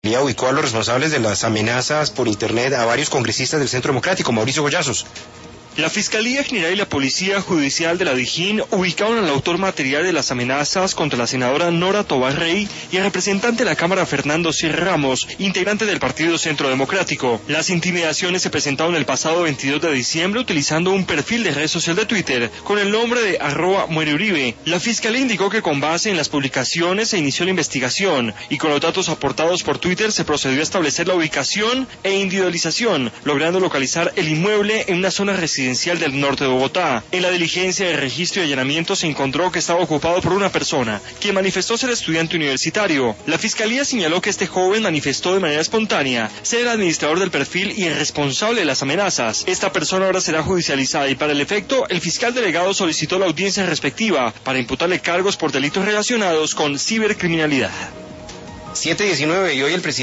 ubicó a los responsables de las amenazas por internet a varios congresistas del Centro Democrático, Mauricio Goyazos. La Fiscalía General y la Policía Judicial de la Dijín ubicaron al autor material de las amenazas contra la senadora Nora Tovar Rey y al representante de la Cámara Fernando Sierra Ramos, integrante del Partido Centro Democrático. Las intimidaciones se presentaron el pasado 22 de diciembre utilizando un perfil de red social de Twitter con el nombre de @muereuribe. La Fiscalía indicó que con base en las publicaciones se inició la investigación y con los datos aportados por Twitter se procedió a establecer la ubicación e individualización, logrando localizar el inmueble en una zona residencial del norte de Bogotá. En la diligencia de registro y allanamiento se encontró que estaba ocupado por una persona, quien manifestó ser estudiante universitario. La Fiscalía señaló que este joven manifestó de manera espontánea ser el administrador del perfil y el responsable de las amenazas. Esta persona ahora será judicializada y para el efecto, el fiscal delegado solicitó la audiencia respectiva para imputarle cargos por delitos relacionados con cibercriminalidad. 7:19 y hoy el presidente